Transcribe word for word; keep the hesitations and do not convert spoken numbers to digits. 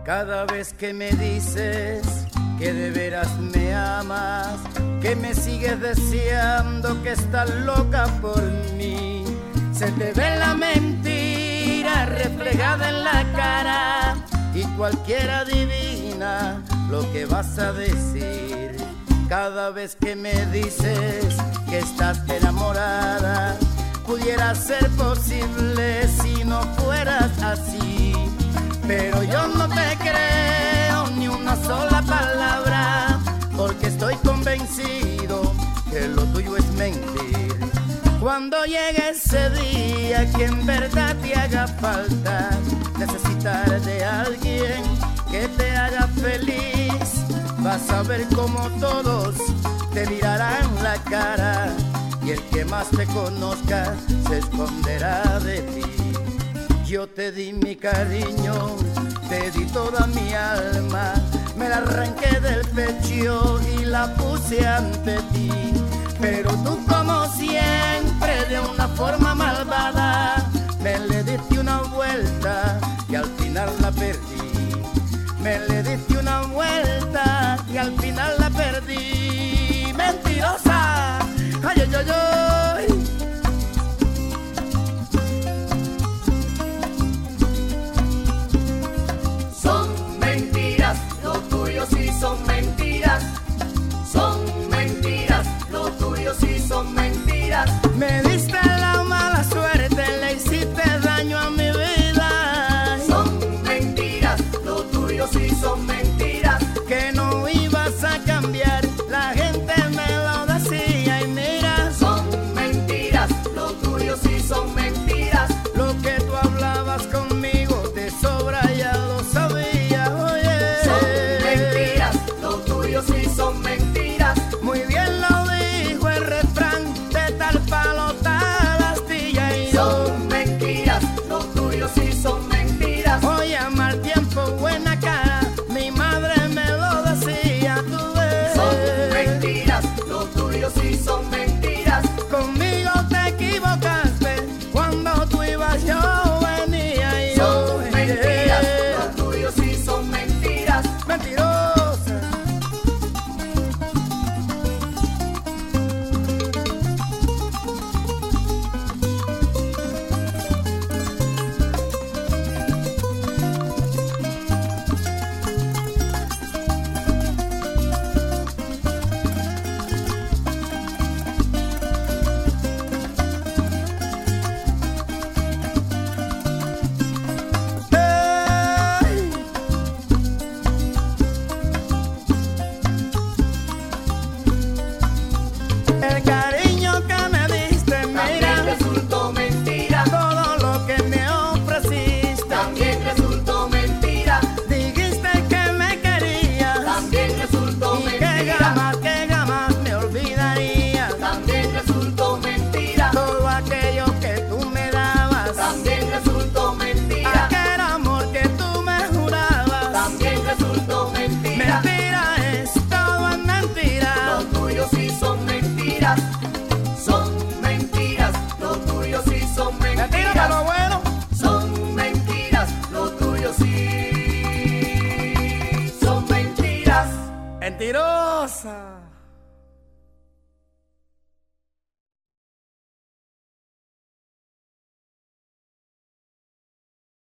Cada vez que me dices que de veras me amas, que me sigues deseando, que estás loca por mí, se te ve la mentira reflejada en la cara y cualquiera adivina lo que vas a decir. Cada vez que me dices que estás enamorada, pudiera ser posible si no fueras así, pero yo no te creo ni una sola palabra, porque estoy convencido que lo tuyo es mentir. Cuando llegue ese día que en verdad te haga falta necesitar de alguien que te haga feliz, vas a ver como todos te mirarán la cara y el que más te conozca se esconderá de ti. Yo te di mi cariño, te di toda mi alma, me la arranqué del pecho y la puse ante ti, pero tú como siempre de una forma malvada me le diste una vuelta y al final la perdí. Me le diste una vuelta y al final la perdí. Mentirosa, ay, ay, ay, ay. Son mentiras, lo tuyo sí son mentiras. Son mentiras, lo tuyo sí son mentiras. Me diste la mala suerte, le hiciste daño a mi vida. Son mentiras, lo tuyo sí son mentiras. Que no ibas a cambiar, la gente me lo decía y mira. Son mentiras, lo tuyo sí son mentiras. Lo que tú hablabas conmigo de sobra ya lo sabía, oye. Son mentiras, lo tuyo sí son mentiras. Muy bien lo dijo el refrán, de tal palo tal astilla y yo. Son mentiras, lo tuyo sí son mentiras. Oye, a mal tiempo, buena cara, mi madre me lo decía, tú ves. Son mentiras, lo tuyo sí son mentiras. Conmigo te equivocaste, cuando tú ibas yo venía y yo. Son mentiras, lo tuyo sí son mentiras. Mentirosa. El cariño que me diste, También mira, resultó mentira. todo lo que me ofreciste. También resultó mentira. Dijiste que me querías También resultó y que mentira. jamás, que jamás me olvidarías. También resultó mentira. Todo aquello que tú me dabas, También resultó mentira. aquel amor que tú me jurabas. También resultó mentira. Mentira es, todo es mentira. Lo tuyo sí son mentiras. Son mentiras. Lo tuyo sí son Mentira de mentiras. lo bueno. Son mentiras. Lo tuyo sí son mentiras. Mentirosa.